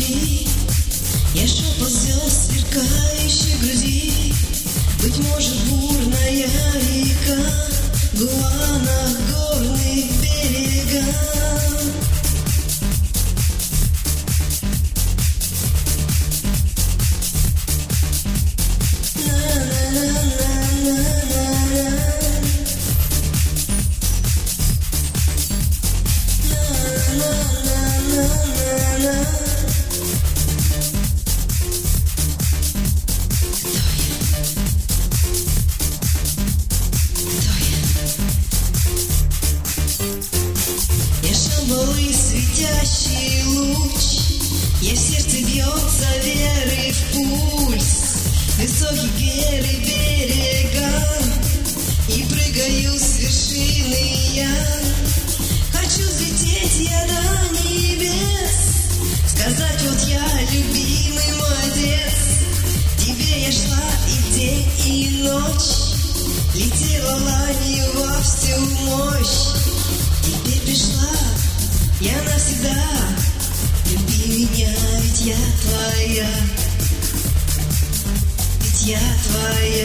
внутри. Я шепот звезд, сверкающих в груди. Быть может, бурная река гула на горных берегах. Шамбалы, светящий луч, я в сердце бьется веры в пульс. Высокие белые берега, и прыгаю с вершины я. Хочу взлететь я до небес, сказать вот я, любимый молодец. Тебе я шла и день, и ночь, летела ланью во всю мощь. Теперь пришла я навсегда, люби меня, ведь я твоя, ведь я твоя.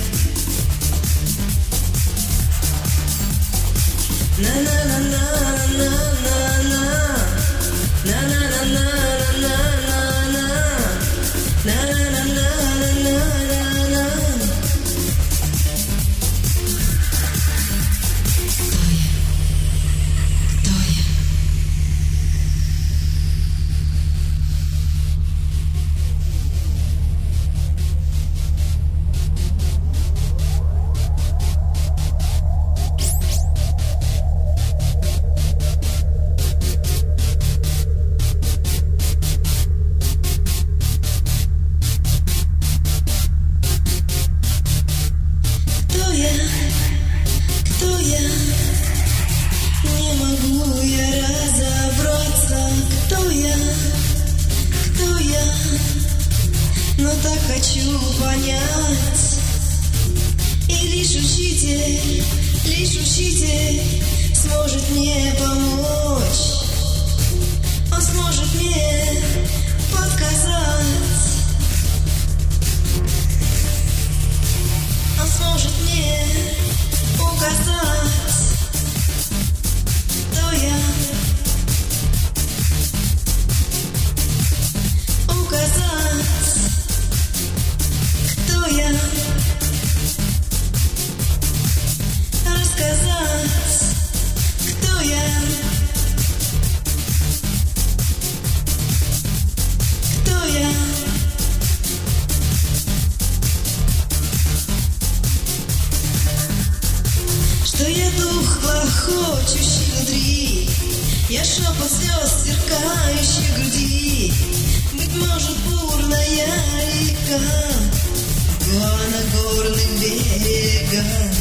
Кто я? Не могу я разобраться. Кто я? Но так хочу понять. И лишь учитель сможет мне помочь. Он сможет мне подсказать. Он сможет мне указать, кто я, указать, кто я, рассказать, кто я, кто я. Что я дух хлопочущий внутри, я шепот звезд, сверкающий в груди. Быть может, бурная река гула на горных берегах.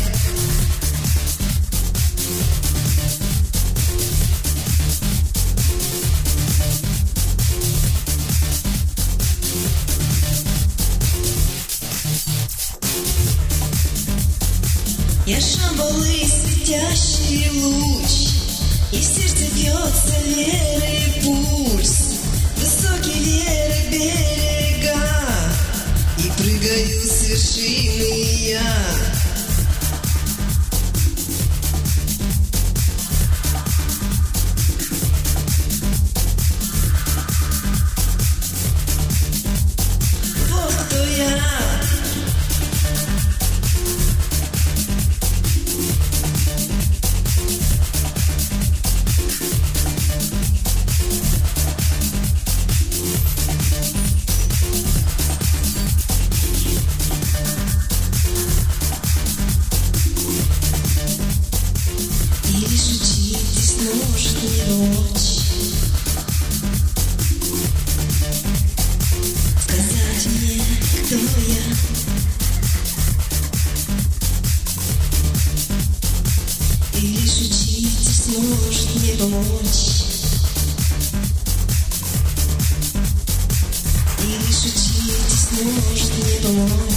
Я шамбалы, светящий луч, и в сердце бьется веры пульс. Высокие веры берега, и прыгаю с вершины я. Вот кто я. Может мне помочь, сказать мне, кто я, и лишь учитель сможет мне помочь, и лишь учитель сможет мне помочь.